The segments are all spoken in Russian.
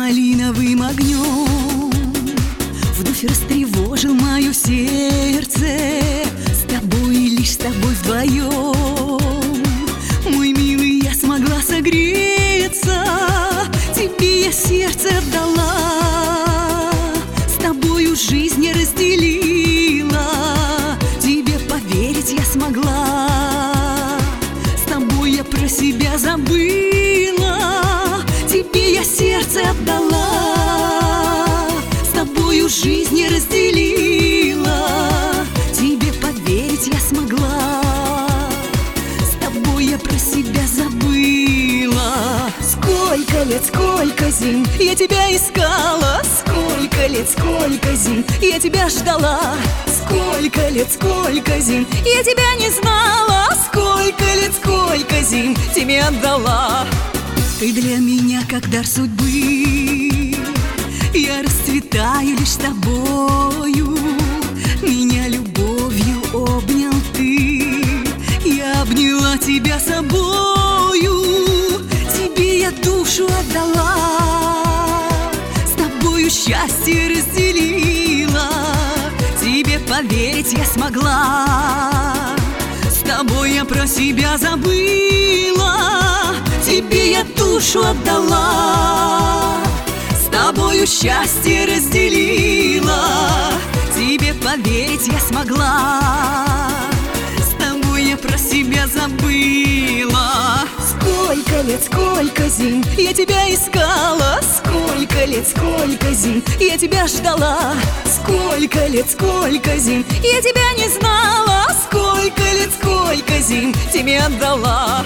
малиновым огнем вновь растревожил мое сердце. С тобой и лишь с тобой вдвоем, мой милый, я смогла согреться. Тебе я сердце отдала, с тобою жизнь не разделила. Тебе поверить я смогла, с тобой я про себя забыла. Тебе я сердце отдала, с тобою жизнь не разделила. Тебе поверить я смогла, с тобой я про себя забыла. Сколько лет, сколько зим я тебя искала, сколько лет, сколько зим я тебя ждала. Сколько лет, сколько зим я тебя не знала, сколько лет, сколько зим тебе отдала. Ты для меня как дар судьбы, я расцветаю лишь с тобою. Меня любовью обнял ты, я обняла тебя собою. Тебе я душу отдала, с тобою счастье разделила. Тебе поверить я смогла, с тобой я про себя забыла. Тебе я душу отдала, с тобою счастье разделила. Тебе поверить я смогла, с тобой я про себя забыла. Сколько лет, сколько зим я тебя искала, сколько лет, сколько зим я тебя ждала. Сколько лет, сколько зим я тебя не знала, сколько лет, сколько зим тебе отдала.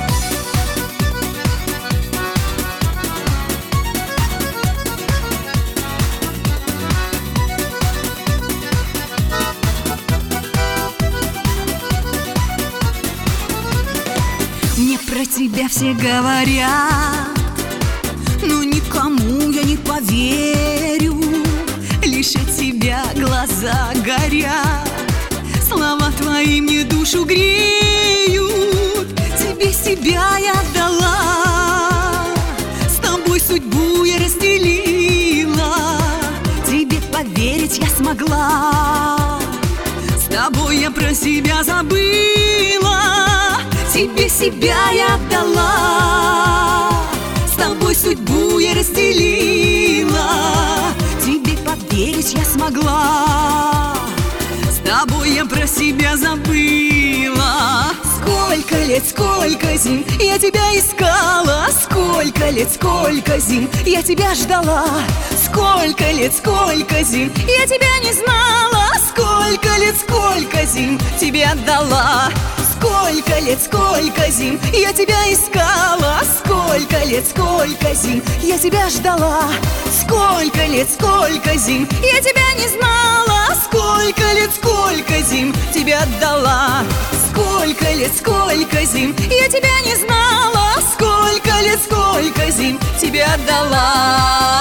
Мне про тебя все говорят, но никому я не поверю. Лишь от тебя глаза горят, слова твои мне душу греют. Тебе себя я отдала, с тобой судьбу я разделила. Тебе поверить я смогла, с тобой я про себя забыла. Тебе себя я отдала, с тобой судьбу я разделила. Тебе поверить я смогла, с тобой я про себя забыла. Сколько лет, сколько зим я тебя искала, сколько лет, сколько зим я тебя ждала. Сколько лет, сколько зим я тебя не знала, сколько лет, сколько зим тебе отдала. Сколько лет, сколько зим я тебя искала, сколько лет, сколько зим я тебя ждала. Сколько лет, сколько зим я тебя не знала, сколько лет, сколько зим тебе отдала. Сколько лет, сколько зим я тебя не знала, сколько лет, сколько зим тебе отдала.